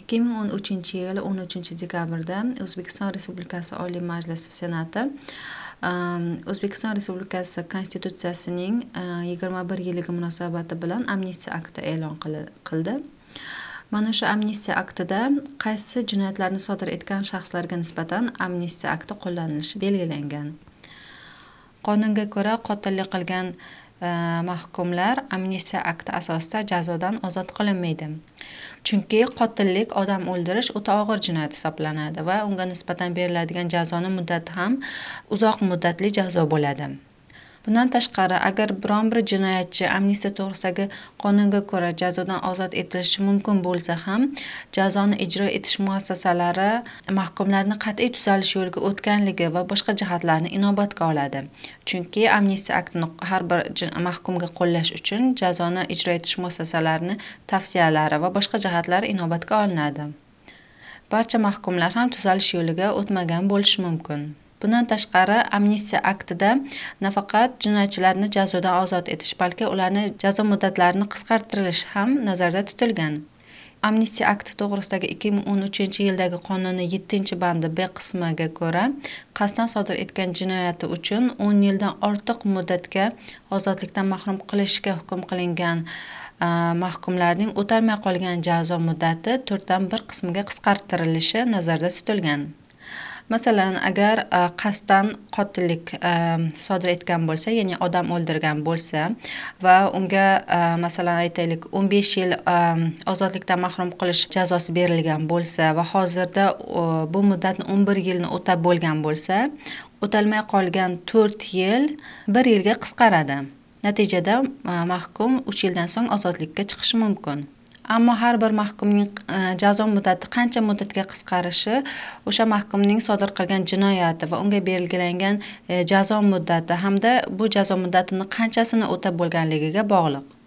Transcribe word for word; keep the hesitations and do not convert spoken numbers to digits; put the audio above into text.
ikki ming o'n uchinchi yil o'n uchinchi dekabrda O'zbekiston Respublikasi Oliy Majlisi Senati O'zbekiston Respublikasi Konstitutsiyasining yigirma bir yilligi munosabati bilan amnistiya akti e'lon qildi. Mana shu amnistiya aktida qaysi jinoyatlarni sodir etgan shaxslarga nisbatan amnistiya akti qo'llanilishi belgilangan. Qonunga ko'ra qotillik qilgan mahkumlar amnistiya akti asosida jazodan ozod qilinmaydi. Chunki qotillik, odam o'ldirish o'ta og'ir jinoyat hisoblanadi va unga nisbatan beriladigan jazoning muddati ham uzoq muddatli jazo bo'ladi. Bundan tashqari, agar biron bir jinoyatchi amnistiya to'g'risidagi qonunga ko'ra jazodan ozod etilishi mumkin bo'lsa ham, jazoni ijro etish muassasalari mahkumlarni qat'iy tuzalish yo'liga o'tganligi va boshqa jihatlarni inobatga oladi. Chunki amnistiya aktini har bir mahkumga qo'llash uchun jazoni ijro etish muassasalarini tavsiyalari va boshqa jihatlari inobatga olinadi. Barcha mahkumlar ham tuzalish yo'liga o'tmagan bo'lishi mumkin. Bundan tashqari, amnistiya aktida nafaqat jinoyatchilarni jazodan ozod etish, balki ularni jazo muddatlarini qisqartirish ham nazarda tutilgan. Amnistiya akti to'g'risidagi ikki ming o'n uchinchi yildagi qonunning yettinchi bandi B qismiga ko'ra, qasddan sodir etgan jinoyati uchun o'n yildan ortiq muddatga ozodlikdan mahrum qilishga hukm qilingan mahkumlarning o'talmay qolgan jazo muddati to'rtdan bir qismiga qisqartirilishi nazarda tutilgan. Masalan, agar qasddan qotillik sodir etgan bo'lsa, ya'ni odam o'ldirgan bo'lsa va unga masalan aytaylik o'n besh yil ozodlikdan mahrum qilish jazosi berilgan bo'lsa va hozirda bu muddatni o'n bir yilni o'tab bo'lgan bo'lsa, o'talmay qolgan to'rt yil bir yilga qisqaradi. Natijada mahkum uch yildan so'ng ozodlikka chiqishi mumkin. Ammo har bir mahkumning jazo muddati qancha muddatga qisqarishi o'sha mahkumning sodir qilgan jinoyati va unga belgilangan jazo muddati hamda bu jazo muddatini qanchasini o'tab bo'lganligiga bog'liq.